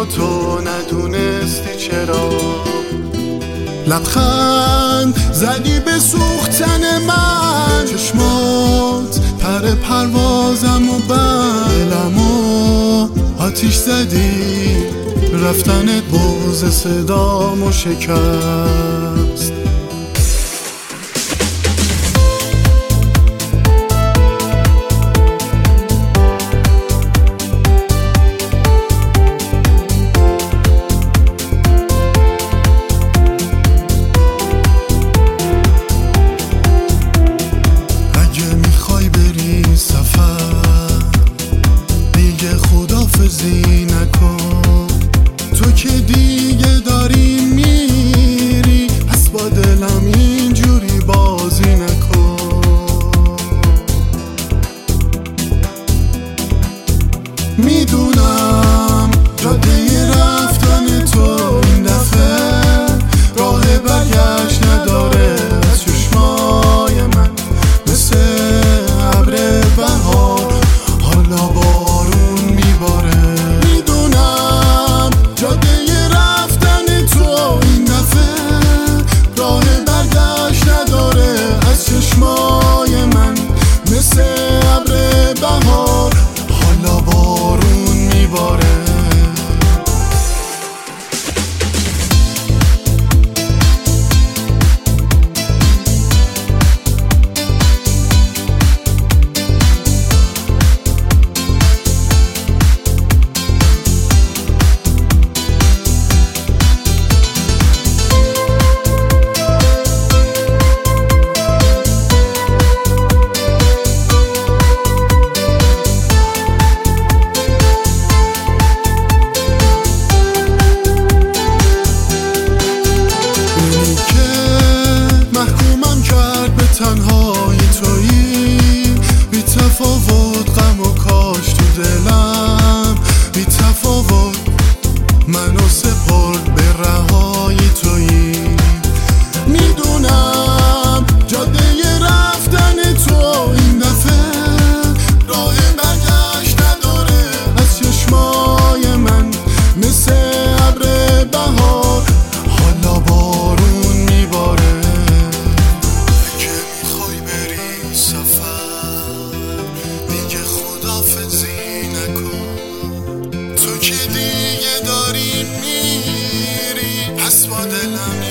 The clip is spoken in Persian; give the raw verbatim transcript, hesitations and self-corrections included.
با تو ندونستی چرا. لبخند زدی به سوختن من، چشمات پر پروازم و دلمو آتیش زدی، رفتنت بغض صدامو شکست. خداحافظی نکن، تو که دیگه داری میری، پس با دلم اینجوری بازی نکن. میدونم جاده رفتن تو این دفعه راه برگشت نداره، از چشمای من مثل ابر بهار حالا بارون میباره. میدونم جاده رفتن تو این دفعه راه برگشت نداره، از چشمای من مثل ابر بهار حالا بارون میباره. تنهای تویی بی تفاوت، غم و کاش تو دلم بی تفاوت منو سپرد به رهای تویی. میدونم جاده رفتن تو این دفعه راه برگشت نداره، از چشمای من مثل ابر بهار حالا بارون میباره. خداحافظی نکن، تو که دیگه داری میری، پس با دلم